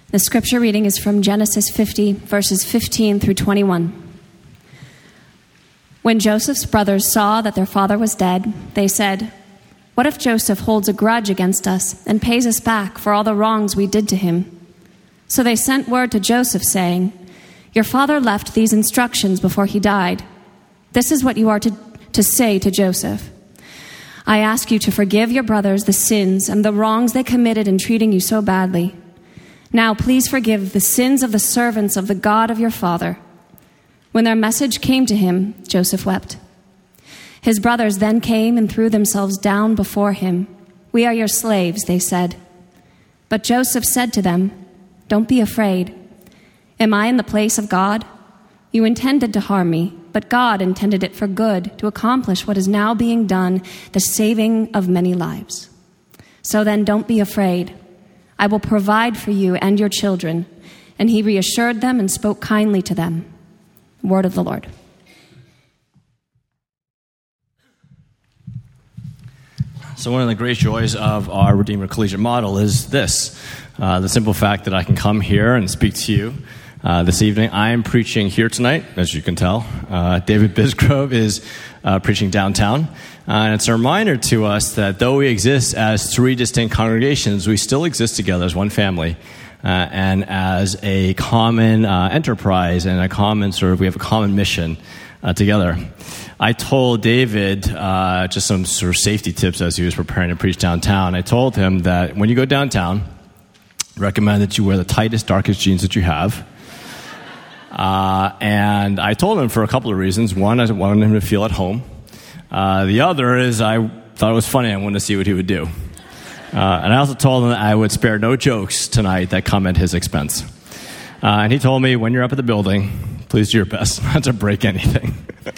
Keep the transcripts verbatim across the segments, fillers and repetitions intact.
The scripture reading is from Genesis fifty, verses fifteen through twenty-one. When Joseph's brothers saw that their father was dead, they said, "What if Joseph holds a grudge against us and pays us back for all the wrongs we did to him?" So they sent word to Joseph, saying, "Your father left these instructions before he died. This is what you are to, to say to Joseph. I ask you to forgive your brothers the sins and the wrongs they committed in treating you so badly. Now please forgive the sins of the servants of the God of your father." When their message came to him, Joseph wept. His brothers then came and threw themselves down before him. "We are your slaves," they said. But Joseph said to them, "Don't be afraid. Am I in the place of God? You intended to harm me, but God intended it for good, to accomplish what is now being done, the saving of many lives. So then don't be afraid. I will provide for you and your children." And he reassured them and spoke kindly to them. Word of the Lord. So one of the great joys of our Redeemer Collegiate model is this, uh, the simple fact that I can come here and speak to you uh, this evening. I am preaching here tonight, as you can tell. Uh, David Bisgrove is uh, preaching downtown. Uh, and it's a reminder to us that though we exist as three distinct congregations, we still exist together as one family. Uh, and as a common uh, enterprise and a common sort of, we have a common mission uh, together. I told David uh, just some sort of safety tips as he was preparing to preach downtown. I told him that when you go downtown, recommend that you wear the tightest, darkest jeans that you have. Uh, and I told him for a couple of reasons. One, I wanted him to feel at home. Uh, the other is I thought it was funny. I wanted to see what he would do. Uh, and I also told him that I would spare no jokes tonight that come at his expense. Uh, and he told me, when you're up at the building, please do your best not to break anything.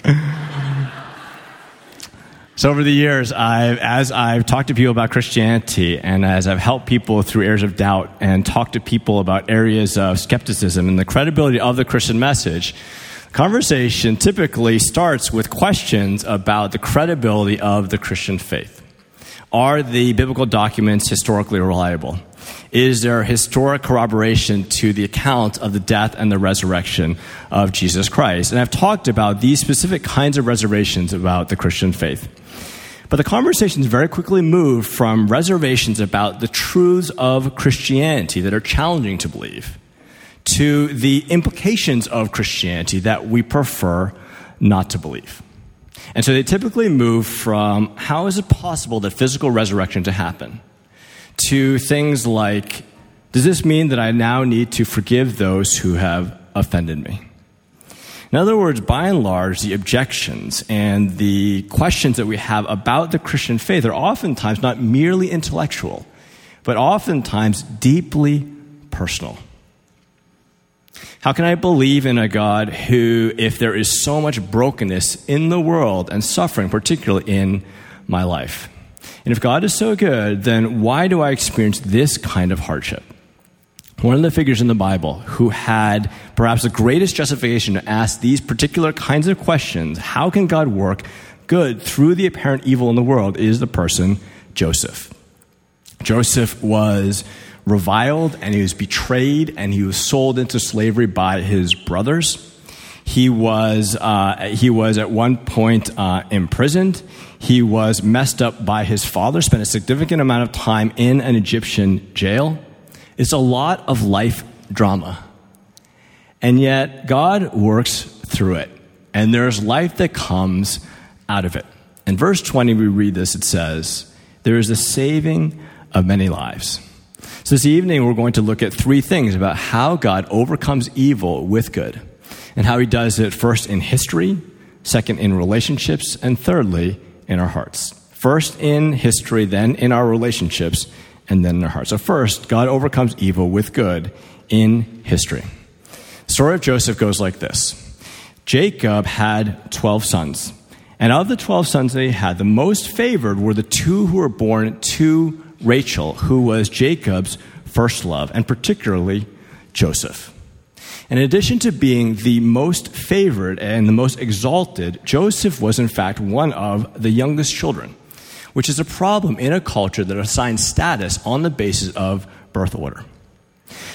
So over the years, I've, as I've talked to people about Christianity and as I've helped people through areas of doubt and talked to people about areas of skepticism and the credibility of the Christian message, conversation typically starts with questions about the credibility of the Christian faith. Are the biblical documents historically reliable? Is there historic corroboration to the account of the death and the resurrection of Jesus Christ? And I've talked about these specific kinds of reservations about the Christian faith. But the conversations very quickly moved from reservations about the truths of Christianity that are challenging to believe to the implications of Christianity that we prefer not to believe. And so they typically move from how is it possible that physical resurrection to happen to things like, does this mean that I now need to forgive those who have offended me? In other words, by and large, the objections and the questions that we have about the Christian faith are oftentimes not merely intellectual, but oftentimes deeply personal. How can I believe in a God who, if there is so much brokenness in the world and suffering, particularly in my life? And if God is so good, then why do I experience this kind of hardship? One of the figures in the Bible who had perhaps the greatest justification to ask these particular kinds of questions, how can God work good through the apparent evil in the world, is the person Joseph. Joseph was reviled and he was betrayed and he was sold into slavery by his brothers. He was uh, he was at one point uh, imprisoned. He was messed up by his father, spent a significant amount of time in an Egyptian jail. It's a lot of life drama. And yet God works through it. And there's life that comes out of it. In verse twenty, we read this. It says, there is a saving of many lives. So this evening, we're going to look at three things about how God overcomes evil with good, and how he does it first in history, second in relationships, and thirdly in our hearts. First in history, then in our relationships, and then in our hearts. So first, God overcomes evil with good in history. The story of Joseph goes like this. Jacob had twelve sons, and of the twelve sons that he had, the most favored were the two who were born to Rachel, who was Jacob's first love, and particularly Joseph. In addition to being the most favored and the most exalted, Joseph was in fact one of the youngest children, which is a problem in a culture that assigns status on the basis of birth order.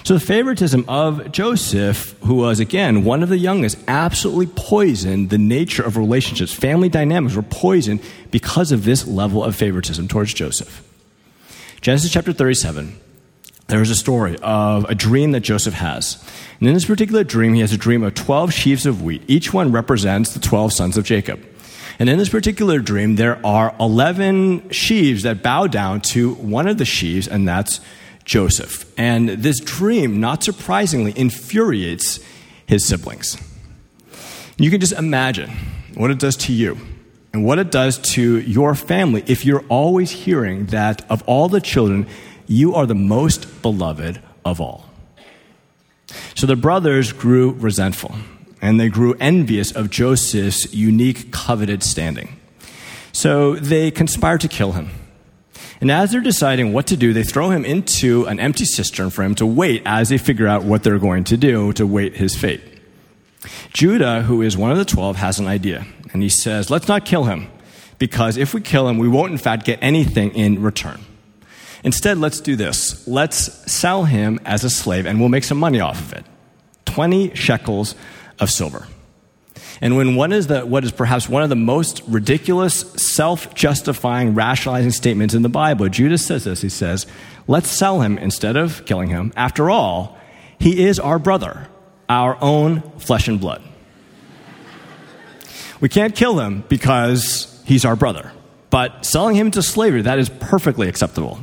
So the favoritism of Joseph, who was, again, one of the youngest, absolutely poisoned the nature of relationships. Family dynamics were poisoned because of this level of favoritism towards Joseph. Genesis chapter thirty-seven, there is a story of a dream that Joseph has. And in this particular dream, he has a dream of twelve sheaves of wheat. Each one represents the twelve sons of Jacob. And in this particular dream, there are eleven sheaves that bow down to one of the sheaves, and that's Joseph. And this dream, not surprisingly, infuriates his siblings. You can just imagine what it does to you and what it does to your family if you're always hearing that of all the children, you are the most beloved of all. So the brothers grew resentful, and they grew envious of Joseph's unique, coveted standing. So they conspired to kill him. And as they're deciding what to do, they throw him into an empty cistern for him to wait as they figure out what they're going to do to wait his fate. Judah, who is one of the twelve, has an idea. And he says, let's not kill him, because if we kill him, we won't in fact get anything in return. Instead, let's do this. Let's sell him as a slave, and we'll make some money off of it. twenty shekels of silver. And when one is the, what is perhaps one of the most ridiculous, self-justifying, rationalizing statements in the Bible, Judah says this. He says, let's sell him instead of killing him. After all, he is our brother, our own flesh and blood. We can't kill him because he's our brother. But selling him into slavery, that is perfectly acceptable.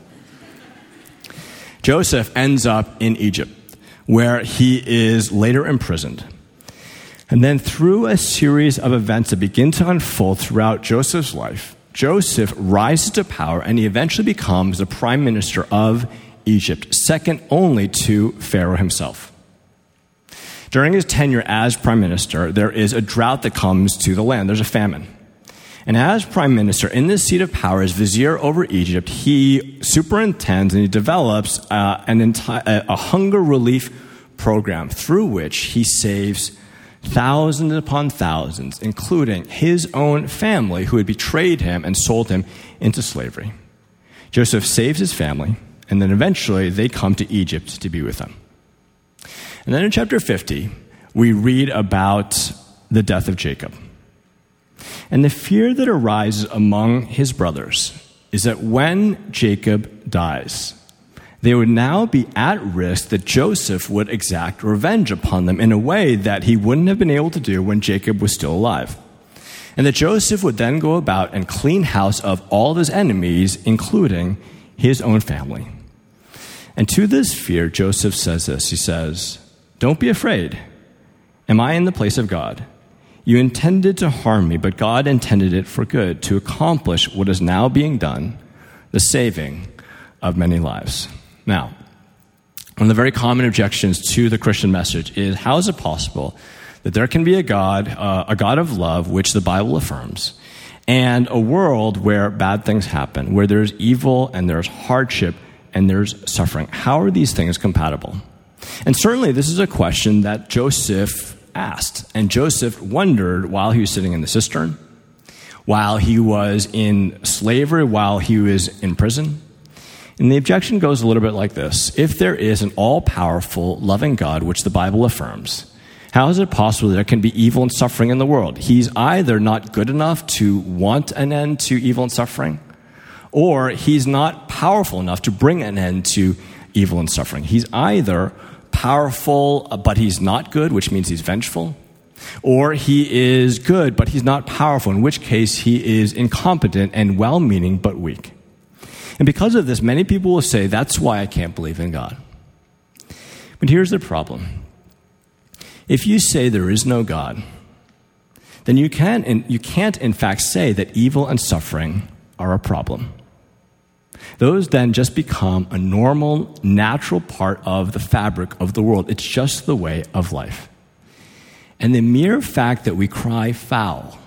Joseph ends up in Egypt, where he is later imprisoned. And then through a series of events that begin to unfold throughout Joseph's life, Joseph rises to power, and he eventually becomes the prime minister of Egypt, second only to Pharaoh himself. During his tenure as prime minister, there is a drought that comes to the land. There's a famine. And as prime minister, in this seat of power, as vizier over Egypt, he superintends and he develops uh, an entire a hunger relief program through which he saves thousands upon thousands, including his own family, who had betrayed him and sold him into slavery. Joseph saves his family, and then eventually they come to Egypt to be with him. And then in chapter fifty, we read about the death of Jacob. And the fear that arises among his brothers is that when Jacob dies, they would now be at risk that Joseph would exact revenge upon them in a way that he wouldn't have been able to do when Jacob was still alive. And that Joseph would then go about and clean house of all of his enemies, including his own family. And to this fear, Joseph says this. He says, don't be afraid. Am I in the place of God? You intended to harm me, but God intended it for good, to accomplish what is now being done, the saving of many lives. Now, one of the very common objections to the Christian message is, how is it possible that there can be a God, uh, a God of love, which the Bible affirms, and a world where bad things happen, where there's evil and there's hardship and there's suffering? How are these things compatible? And certainly this is a question that Joseph asked. And Joseph wondered while he was sitting in the cistern, while he was in slavery, while he was in prison. And the objection goes a little bit like this. If there is an all-powerful, loving God, which the Bible affirms, how is it possible that there can be evil and suffering in the world? He's either not good enough to want an end to evil and suffering, or he's not powerful enough to bring an end to evil and suffering. He's either powerful, but he's not good, which means he's vengeful, or he is good, but he's not powerful, in which case he is incompetent and well-meaning, but weak. And because of this, many people will say, that's why I can't believe in God. But here's the problem. If you say there is no God, then you can't, you can't in fact say that evil and suffering are a problem. Those then just become a normal, natural part of the fabric of the world. It's just the way of life. And the mere fact that we cry foul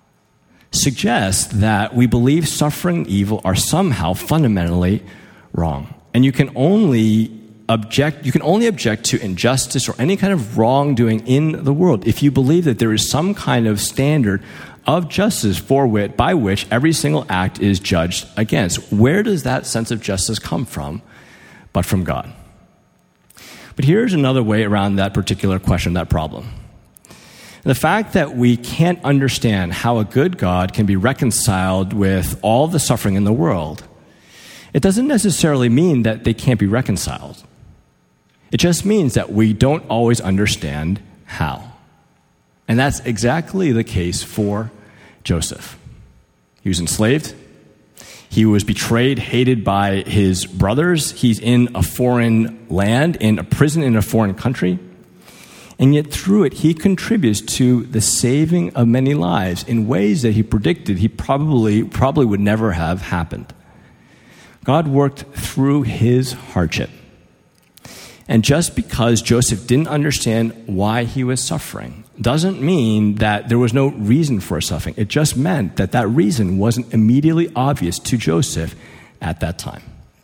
suggests that we believe suffering and evil are somehow fundamentally wrong. And you can only object, you can only object to injustice or any kind of wrongdoing in the world if you believe that there is some kind of standard of justice for which, by which every single act is judged against. Where does that sense of justice come from but from God? But here's another way around that particular question, that problem. The fact that we can't understand how a good God can be reconciled with all the suffering in the world, it doesn't necessarily mean that they can't be reconciled. It just means that we don't always understand how. And that's exactly the case for Joseph. He was enslaved. He was betrayed, hated by his brothers. He's in a foreign land, in a prison in a foreign country. And yet through it, he contributes to the saving of many lives in ways that he predicted he probably, probably would never have happened. God worked through his hardship. And just because Joseph didn't understand why he was suffering doesn't mean that there was no reason for his suffering. It just meant that that reason wasn't immediately obvious to Joseph at that time.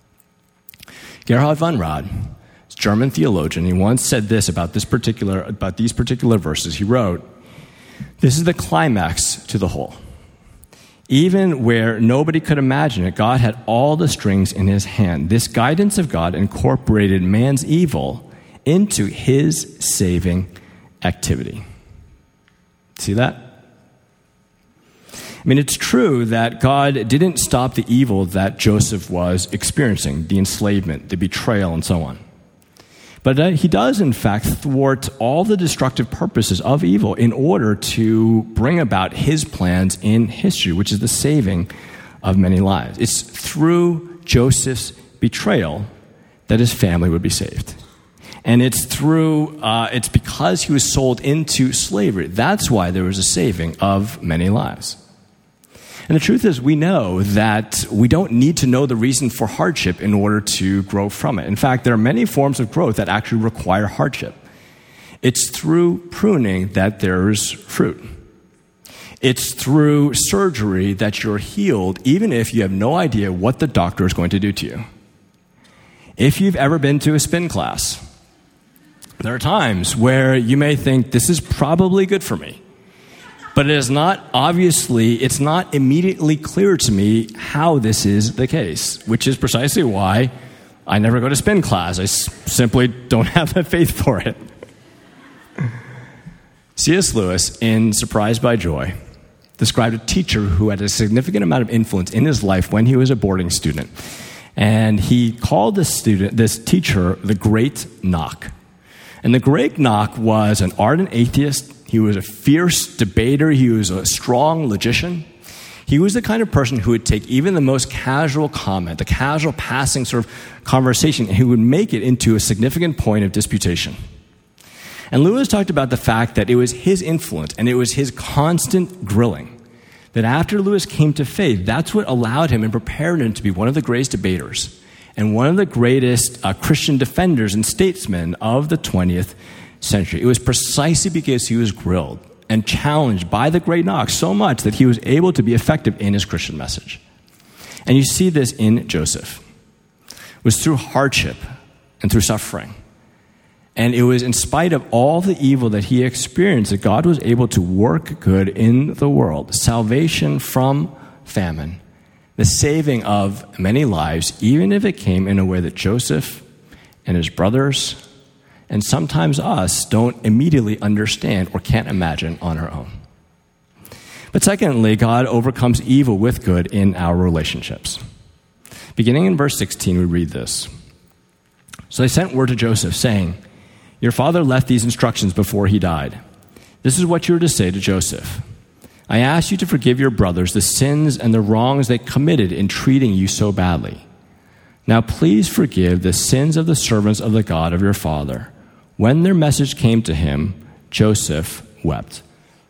Gerhard von Rad, a German theologian, he once said this about this particular about these particular verses. He wrote, "This is the climax to the whole. Even where nobody could imagine it, God had all the strings in his hand. This guidance of God incorporated man's evil into his saving activity." See that? I mean, it's true that God didn't stop the evil that Joseph was experiencing, the enslavement, the betrayal, and so on. But he does, in fact, thwart all the destructive purposes of evil in order to bring about his plans in history, which is the saving of many lives. It's through Joseph's betrayal that his family would be saved. And it's through, uh, it's because he was sold into slavery. That's why there was a saving of many lives. And the truth is, we know that we don't need to know the reason for hardship in order to grow from it. In fact, there are many forms of growth that actually require hardship. It's through pruning that there's fruit. It's through surgery that you're healed, even if you have no idea what the doctor is going to do to you. If you've ever been to a spin class, there are times where you may think, this is probably good for me. But it is not, obviously, it's not immediately clear to me how this is the case, which is precisely why I never go to spin class. I s- simply don't have the faith for it. C S Lewis, in Surprised by Joy, described a teacher who had a significant amount of influence in his life when he was a boarding student. And he called this student, this teacher, the Great Knock. And the Great Knock was an ardent atheist. He was a fierce debater. He was a strong logician. He was the kind of person who would take even the most casual comment, the casual passing sort of conversation, and he would make it into a significant point of disputation. And Lewis talked about the fact that it was his influence and it was his constant grilling that after Lewis came to faith, that's what allowed him and prepared him to be one of the greatest debaters and one of the greatest uh, Christian defenders and statesmen of the twentieth century. It was precisely because he was grilled and challenged by the Great Knock so much that he was able to be effective in his Christian message. And you see this in Joseph. It was through hardship and through suffering. And it was in spite of all the evil that he experienced that God was able to work good in the world. Salvation from famine. The saving of many lives, even if it came in a way that Joseph and his brothers and sometimes us don't immediately understand or can't imagine on our own. But secondly, God overcomes evil with good in our relationships. Beginning in verse sixteen, we read this. So they sent word to Joseph, saying, "Your father left these instructions before he died. This is what you are to say to Joseph. I ask you to forgive your brothers the sins and the wrongs they committed in treating you so badly. Now please forgive the sins of the servants of the God of your father." When their message came to him, Joseph wept.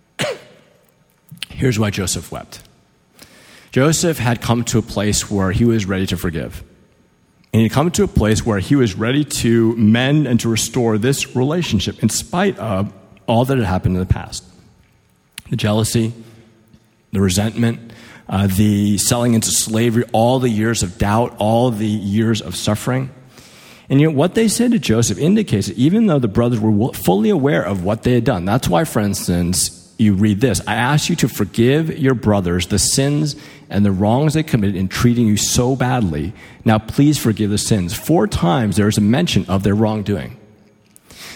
Here's why Joseph wept. Joseph had come to a place where he was ready to forgive. And he had come to a place where he was ready to mend and to restore this relationship in spite of all that had happened in the past. The jealousy, the resentment, uh, the selling into slavery, all the years of doubt, all the years of suffering. And yet what they said to Joseph indicates that even though the brothers were fully aware of what they had done, that's why, for instance, you read this, "I ask you to forgive your brothers the sins and the wrongs they committed in treating you so badly. Now please forgive the sins." Four times there is a mention of their wrongdoing.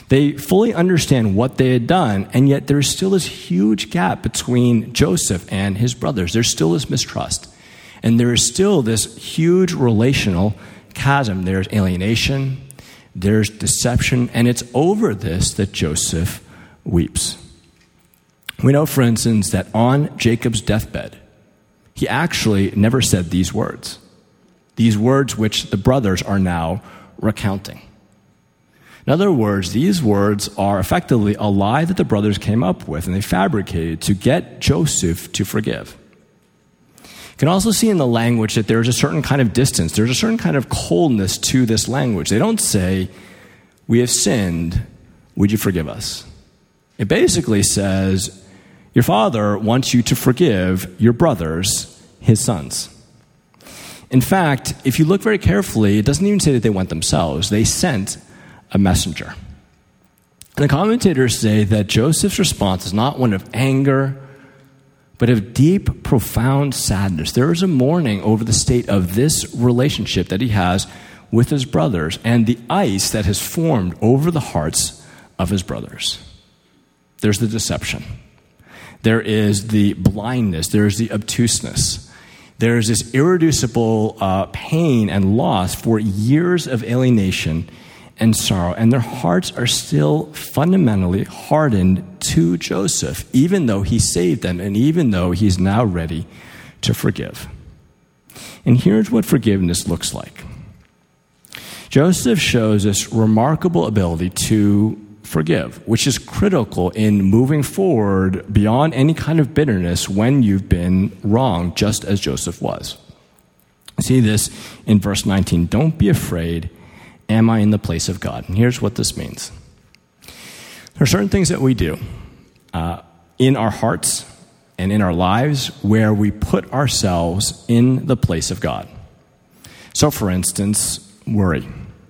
They fully understand what they had done, and yet there's still this huge gap between Joseph and his brothers. There's still this mistrust. And there is still this huge relational chasm. There's alienation, there's deception, and it's over this that Joseph weeps. We know, for instance, that on Jacob's deathbed, he actually never said these words. These words which the brothers are now recounting. In other words, these words are effectively a lie that the brothers came up with and they fabricated to get Joseph to forgive. You can also see in the language that there's a certain kind of distance. There's a certain kind of coldness to this language. They don't say, "We have sinned, would you forgive us?" It basically says, your father wants you to forgive your brothers, his sons. In fact, if you look very carefully, it doesn't even say that they went themselves. They sent a messenger. And the commentators say that Joseph's response is not one of anger, but of deep, profound sadness. There is a mourning over the state of this relationship that he has with his brothers and the ice that has formed over the hearts of his brothers. There's the deception. There is the blindness. There is the obtuseness. There is this irreducible uh, pain and loss for years of alienation and sorrow. And their hearts are still fundamentally hardened to Joseph, even though he saved them and even though he's now ready to forgive. And here's what forgiveness looks like. Joseph shows this remarkable ability to forgive, which is critical in moving forward beyond any kind of bitterness when you've been wrong, just as Joseph was. See this in verse nineteen. Don't be afraid. Am I in the place of God? And here's what this means. There are certain things that we do uh, in our hearts and in our lives where we put ourselves in the place of God. So, for instance, worry.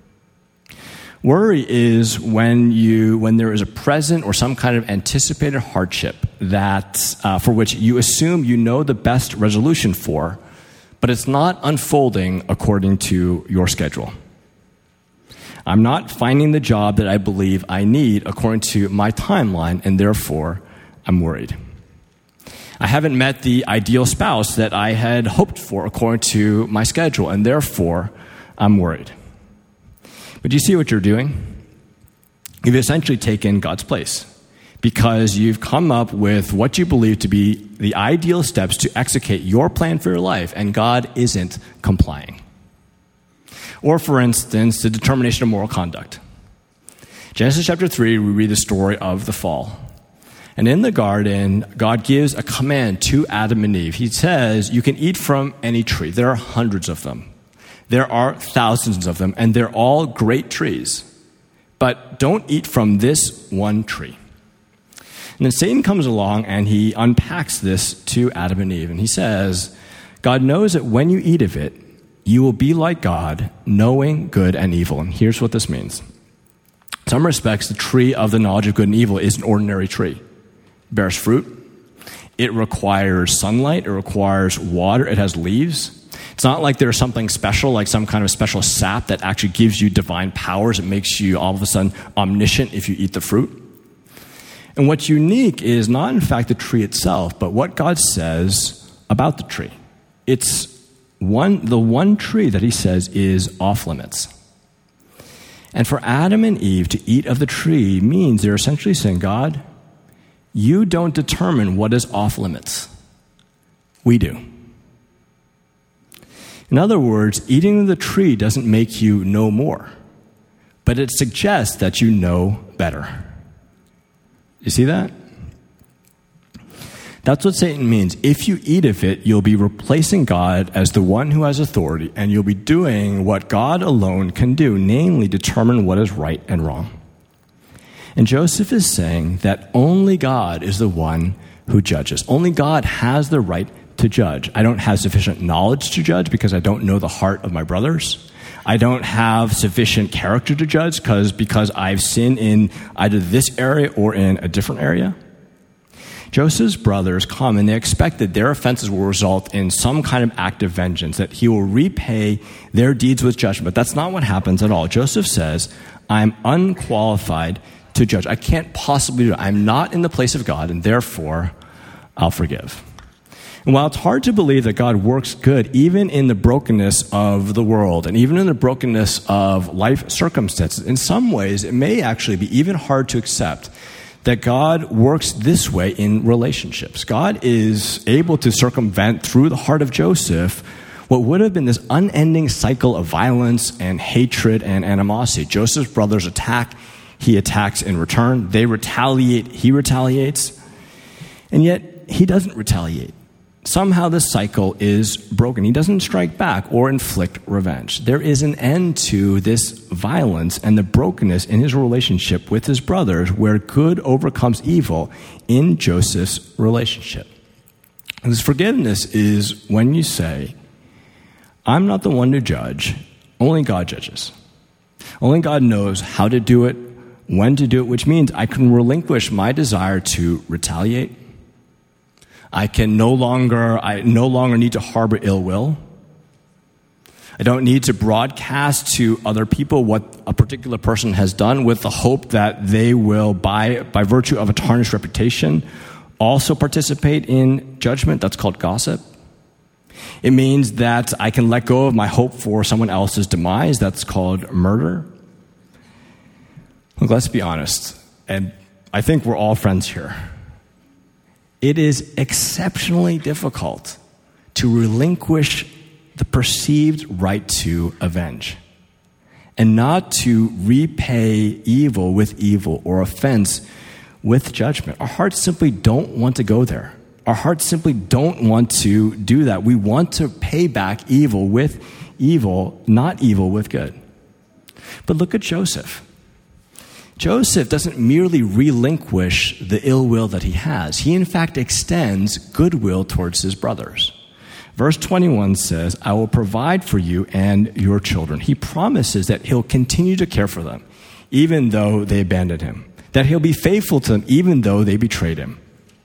Worry is when you when there is a present or some kind of anticipated hardship that uh, for which you assume you know the best resolution for, but it's not unfolding according to your schedule. I'm not finding the job that I believe I need according to my timeline, and therefore I'm worried. I haven't met the ideal spouse that I had hoped for according to my schedule, and therefore I'm worried. But do you see what you're doing? You've essentially taken God's place because you've come up with what you believe to be the ideal steps to execute your plan for your life, and God isn't complying. Or, for instance, the determination of moral conduct. Genesis chapter three, we read the story of the fall. And in the garden, God gives a command to Adam and Eve. He says, you can eat from any tree. There are hundreds of them. There are thousands of them, and they're all great trees. But don't eat from this one tree. And then Satan comes along, and he unpacks this to Adam and Eve. And he says, God knows that when you eat of it, you will be like God, knowing good and evil. And here's what this means. In some respects, the tree of the knowledge of good and evil is an ordinary tree. It bears fruit. It requires sunlight. It requires water. It has leaves. It's not like there's something special, like some kind of special sap that actually gives you divine powers. It makes you all of a sudden omniscient if you eat the fruit. And what's unique is not, in fact, the tree itself, but what God says about the tree. It's one, the one tree that he says is off limits. And for Adam and Eve to eat of the tree means they're essentially saying, God, you don't determine what is off limits. We do. In other words, eating of the tree doesn't make you know more, but it suggests that you know better. You see that? That's what Satan means. If you eat of it, you'll be replacing God as the one who has authority, and you'll be doing what God alone can do, namely determine what is right and wrong. And Joseph is saying that only God is the one who judges. Only God has the right to judge. I don't have sufficient knowledge to judge because I don't know the heart of my brothers. I don't have sufficient character to judge because because I've sinned in either this area or in a different area. Joseph's brothers come and they expect that their offenses will result in some kind of act of vengeance, that he will repay their deeds with judgment. But that's not what happens at all. Joseph says, I'm unqualified to judge. I can't possibly do it. I'm not in the place of God, and therefore I'll forgive. And while it's hard to believe that God works good even in the brokenness of the world and even in the brokenness of life circumstances, in some ways it may actually be even hard to accept that God works this way in relationships. God is able to circumvent through the heart of Joseph what would have been this unending cycle of violence and hatred and animosity. Joseph's brothers attack, he attacks in return. They retaliate, he retaliates. And yet he doesn't retaliate. Somehow this cycle is broken. He doesn't strike back or inflict revenge. There is an end to this violence and the brokenness in his relationship with his brothers, where good overcomes evil in Joseph's relationship. And this forgiveness is when you say, I'm not the one to judge, only God judges. Only God knows how to do it, when to do it, which means I can relinquish my desire to retaliate. I can no longer, I no longer need to harbor ill will. I don't need to broadcast to other people what a particular person has done with the hope that they will, by, by virtue of a tarnished reputation, also participate in judgment. That's called gossip. It means that I can let go of my hope for someone else's demise. That's called murder. Look, let's be honest, and I think we're all friends here. It is exceptionally difficult to relinquish the perceived right to avenge and not to repay evil with evil or offense with judgment. Our hearts simply don't want to go there. Our hearts simply don't want to do that. We want to pay back evil with evil, not evil with good. But look at Joseph. Joseph doesn't merely relinquish the ill will that he has. He, in fact, extends goodwill towards his brothers. Verse twenty-one says, I will provide for you and your children. He promises that he'll continue to care for them, even though they abandoned him. That he'll be faithful to them, even though they betrayed him.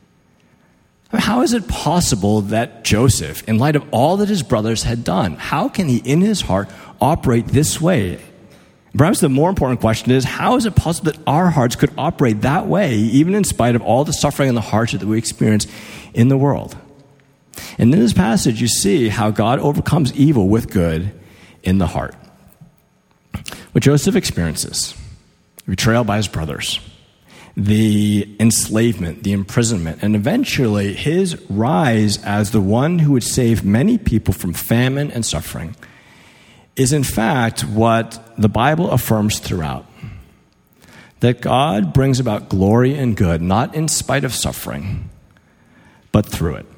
How is it possible that Joseph, in light of all that his brothers had done, how can he, in his heart, operate this way? Perhaps the more important question is, how is it possible that our hearts could operate that way, even in spite of all the suffering and the hardship that we experience in the world? And in this passage, you see how God overcomes evil with good in the heart. What Joseph experiences, betrayal by his brothers, the enslavement, the imprisonment, and eventually his rise as the one who would save many people from famine and suffering, is in fact what the Bible affirms throughout. That God brings about glory and good, not in spite of suffering, but through it.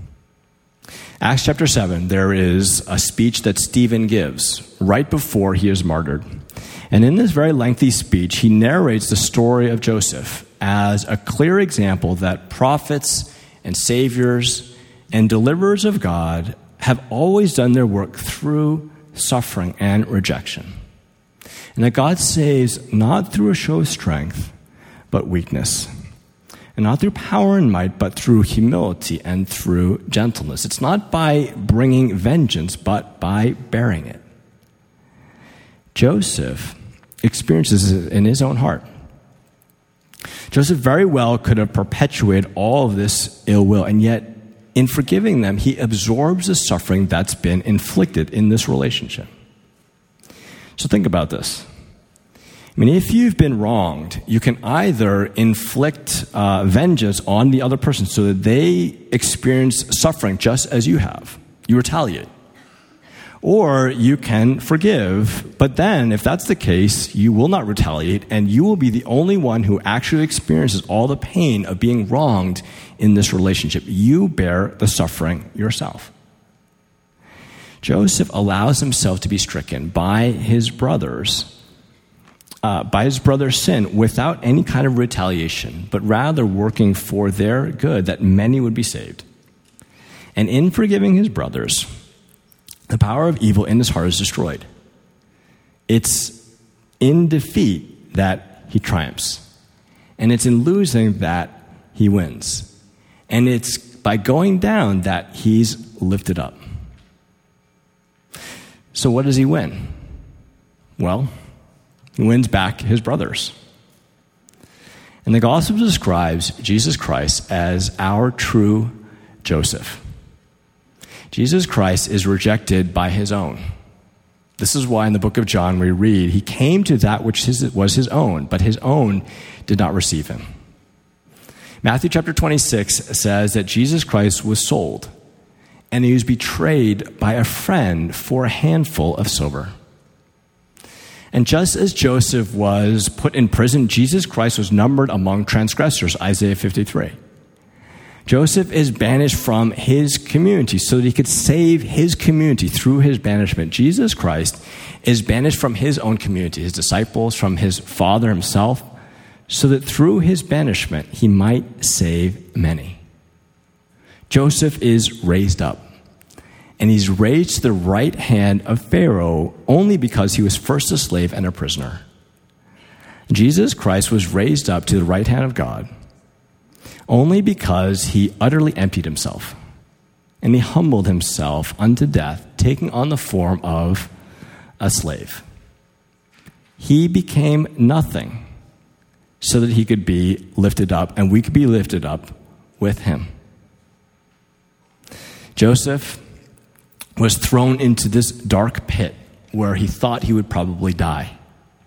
Acts chapter seven, there is a speech that Stephen gives right before he is martyred. And in this very lengthy speech, he narrates the story of Joseph as a clear example that prophets and saviors and deliverers of God have always done their work through suffering and rejection. And that God saves not through a show of strength, but weakness. And not through power and might, but through humility and through gentleness. It's not by bringing vengeance, but by bearing it. Joseph experiences it in his own heart. Joseph very well could have perpetuated all of this ill will, and yet in forgiving them, he absorbs the suffering that's been inflicted in this relationship. So think about this. I mean, if you've been wronged, you can either inflict uh, vengeance on the other person so that they experience suffering just as you have. You retaliate. Or you can forgive, but then if that's the case, you will not retaliate, and you will be the only one who actually experiences all the pain of being wronged in this relationship. You bear the suffering yourself. Joseph allows himself to be stricken by his brothers, uh, by his brother's sin, without any kind of retaliation, but rather working for their good, that many would be saved. And in forgiving his brothers, the power of evil in his heart is destroyed. It's in defeat that he triumphs. And it's in losing that he wins. And it's by going down that he's lifted up. So what does he win? Well, he wins back his brothers. And the gospel describes Jesus Christ as our true Joseph. Jesus Christ is rejected by his own. This is why in the book of John we read, he came to that which was his own, but his own did not receive him. Matthew chapter twenty-six says that Jesus Christ was sold, and he was betrayed by a friend for a handful of silver. And just as Joseph was put in prison, Jesus Christ was numbered among transgressors, Isaiah fifty-three. Joseph is banished from his community so that he could save his community through his banishment. Jesus Christ is banished from his own community, his disciples, from his Father himself, so that through his banishment he might save many. Joseph is raised up, and he's raised to the right hand of Pharaoh only because he was first a slave and a prisoner. Jesus Christ was raised up to the right hand of God only because he utterly emptied himself, and he humbled himself unto death, taking on the form of a slave. He became nothing so that he could be lifted up, and we could be lifted up with him. Joseph was thrown into this dark pit where he thought he would probably die.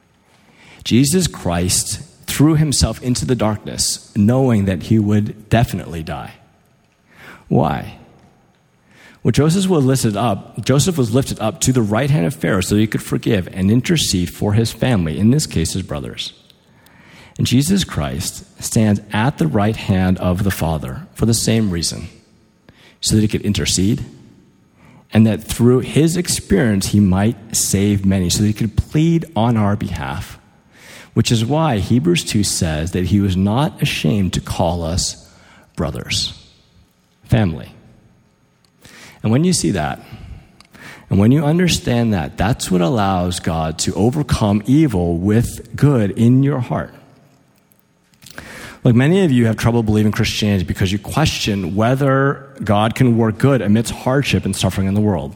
Jesus Christ threw himself into the darkness, knowing that he would definitely die. Why? Well, Joseph was lifted up. Joseph was lifted up to the right hand of Pharaoh so he could forgive and intercede for his family, in this case, his brothers. And Jesus Christ stands at the right hand of the Father for the same reason, so that he could intercede, and that through his experience he might save many, so that he could plead on our behalf. Which is why Hebrews two says that he was not ashamed to call us brothers, family. And when you see that, and when you understand that, that's what allows God to overcome evil with good in your heart. Look, many of you have trouble believing Christianity because you question whether God can work good amidst hardship and suffering in the world.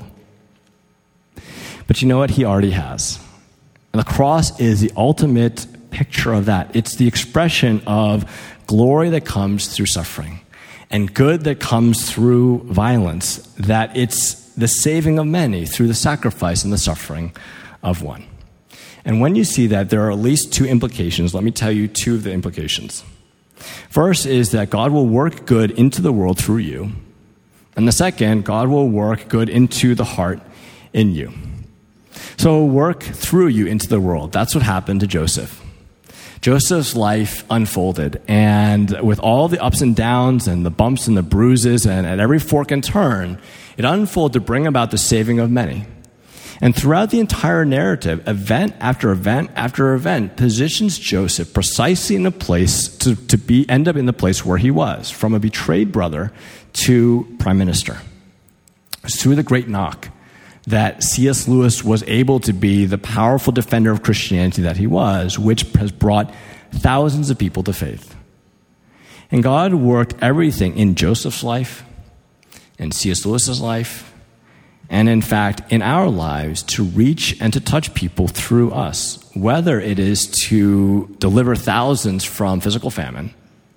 But you know what? He already has. And the cross is the ultimate picture of that. It's the expression of glory that comes through suffering and good that comes through violence, that it's the saving of many through the sacrifice and the suffering of one. And when you see that, there are at least two implications. Let me tell you two of the implications. First is that God will work good into the world through you. And the second, God will work good into the heart in you. So work through you into the world. That's what happened to Joseph. Joseph's life unfolded, and with all the ups and downs and the bumps and the bruises, and at every fork and turn, it unfolded to bring about the saving of many. And throughout the entire narrative, event after event after event positions Joseph precisely in a place to, to be end up in the place where he was, from a betrayed brother to prime minister. It's through the great knock that C S Lewis was able to be the powerful defender of Christianity that he was, which has brought thousands of people to faith. And God worked everything in Joseph's life, in C S Lewis's life, and in fact, in our lives, to reach and to touch people through us, whether it is to deliver thousands from physical famine,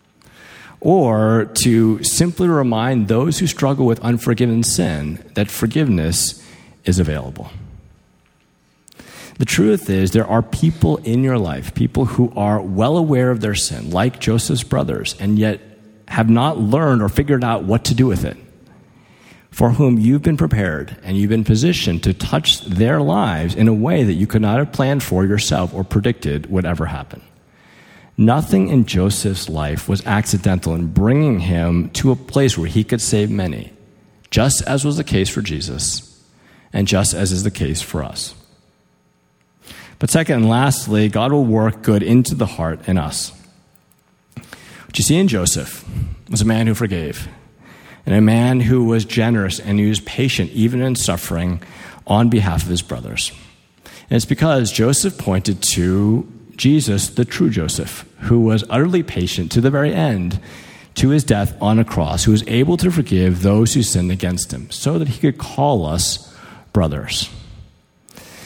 or to simply remind those who struggle with unforgiven sin that forgiveness is available. The truth is, there are people in your life, people who are well aware of their sin, like Joseph's brothers, and yet have not learned or figured out what to do with it, for whom you've been prepared and you've been positioned to touch their lives in a way that you could not have planned for yourself or predicted would ever happen. Nothing in Joseph's life was accidental in bringing him to a place where he could save many, just as was the case for Jesus, and just as is the case for us. But second and lastly, God will work good into the heart in us. What you see in Joseph was a man who forgave, and a man who was generous and who was patient even in suffering on behalf of his brothers. And it's because Joseph pointed to Jesus, the true Joseph, who was utterly patient to the very end, to his death on a cross, who was able to forgive those who sinned against him, so that he could call us brothers.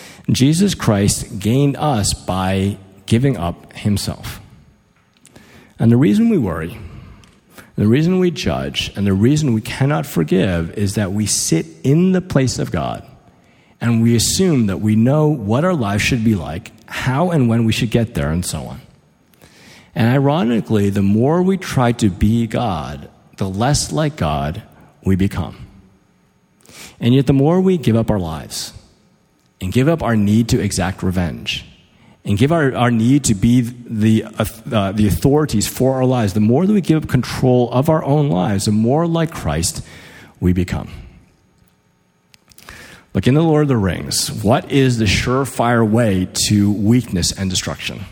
Jesus Christ gained us by giving up himself. And the reason we worry, the reason we judge, and the reason we cannot forgive is that we sit in the place of God and we assume that we know what our lives should be like, how and when we should get there, and so on. And ironically, the more we try to be God, the less like God we become. And yet the more we give up our lives and give up our need to exact revenge and give our, our need to be the, uh, the authorities for our lives, the more that we give up control of our own lives, the more like Christ we become. Look, in the Lord of the Rings, what is the surefire way to weakness and destruction?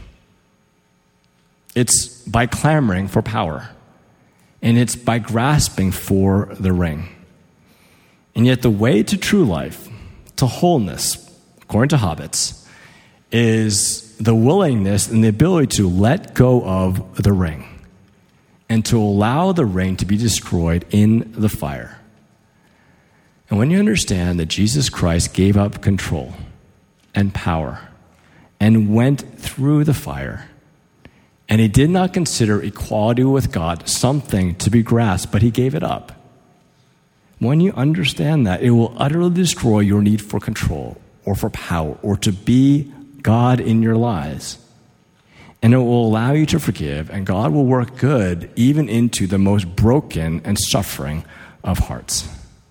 It's by clamoring for power, and it's by grasping for the ring. And yet the way to true life, to wholeness, according to hobbits, is the willingness and the ability to let go of the ring and to allow the ring to be destroyed in the fire. And when you understand that Jesus Christ gave up control and power and went through the fire, and he did not consider equality with God something to be grasped, but he gave it up. When you understand that, it will utterly destroy your need for control or for power or to be God in your lives. And it will allow you to forgive, and God will work good even into the most broken and suffering of hearts.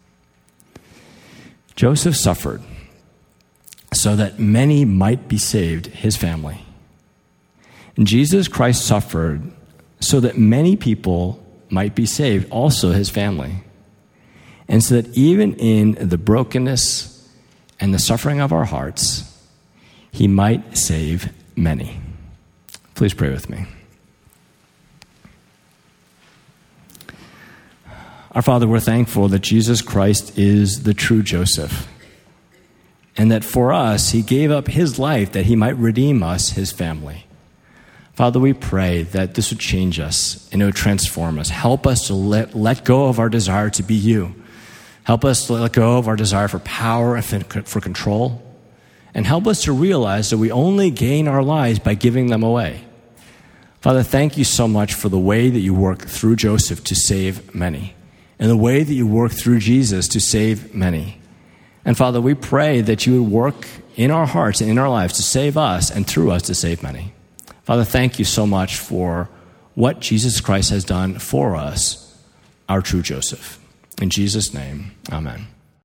Joseph suffered so that many might be saved, his family. And Jesus Christ suffered so that many people might be saved, also his family. And so that even in the brokenness and the suffering of our hearts, he might save many. Please pray with me. Our Father, we're thankful that Jesus Christ is the true Joseph, and that for us, he gave up his life that he might redeem us, his family. Father, we pray that this would change us and it would transform us. Help us to let, let go of our desire to be you. Help us to let go of our desire for power and for control. And help us to realize that we only gain our lives by giving them away. Father, thank you so much for the way that you work through Joseph to save many, and the way that you work through Jesus to save many. And Father, we pray that you would work in our hearts and in our lives to save us and through us to save many. Father, thank you so much for what Jesus Christ has done for us, our true Joseph. In Jesus' name, amen.